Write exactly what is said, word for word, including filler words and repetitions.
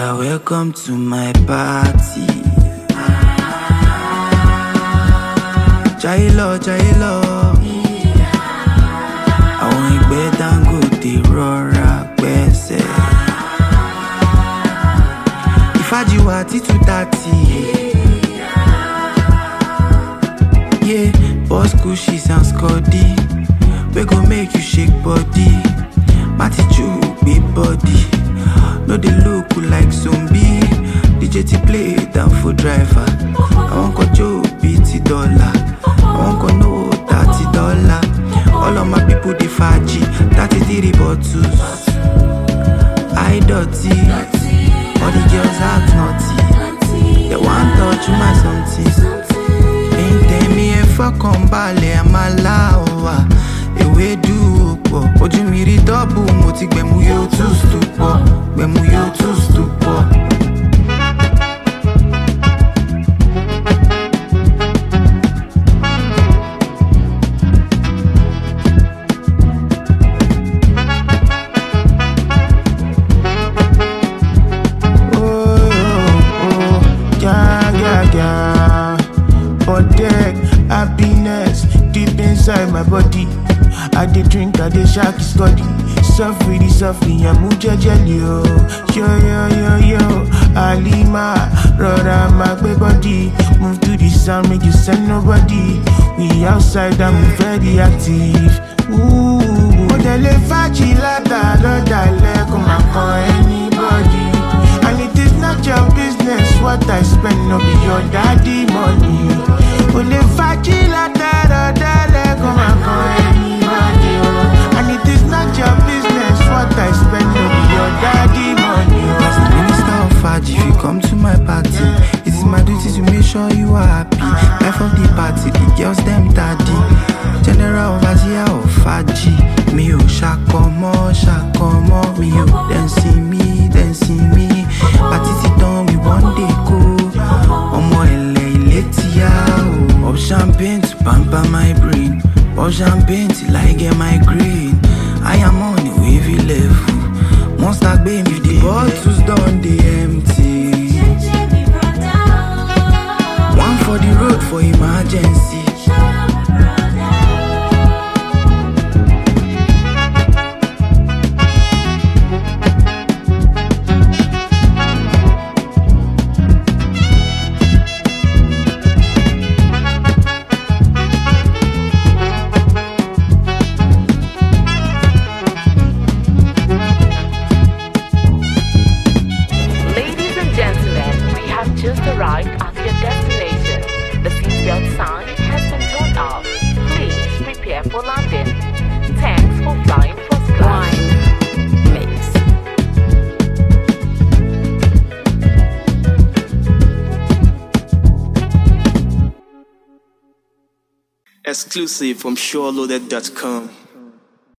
are welcome to my party. Jailo, Jailo. Àwọn ìgbẹ́ Dangote rọra gbẹ́sẹ̀. Ìfàjìwà títú tàtì. Yeah, boss cushies and scotty. We go make you shake body. Matty Chu, big body. No they look like zombie. D J T play down for driver. I want go Joe beat dollar. I want go know thirty dollar. All of my people they faji. thirty-three bottles. I dirty. All the girls act naughty. They want touch my something. Ain't tell me if I come ballet, I'm alawa. Ewe do po. Ojú mi rí double, mo ti gbẹ̀mú yóò tún stupọ̀. Gbẹ̀mú yóò tún stupọ̀. Happiness deep inside my body. I dey drink, I dey shake scotty. Softly, softly, I'm jelly, yo. Yo, yo, yo, yo. Alima, rora, my body. Move to the sound, make you send nobody. We outside, I'm very active. Ooh, Odele faji lata, roda le, come and call anybody. And it is not your business what I spend, no be your daddy money. Odele faji lata, roda le, come and call anybody. And it is not your business what I spend, no be your daddy money. As the minister of Faji, if you come to my party, it is my duty to make sure you are happy. Life of the party, the girls them daddy. General overseer of Faji. Me o shakomo, shakomo. Me o dancing me, dancing me. Party sit down, we one day go. Omo ele iletia o. Of champagne to pamper my brain. Of champagne till I get my green. I am on a wavy level. Monster baby, the bottles done they empty. One for the road for emergency. Just arrived at your destination. The seatbelt sign has been turned off. Please prepare for landing. Thanks for flying first class. Wine mix. Exclusive from SureLoaded dot com.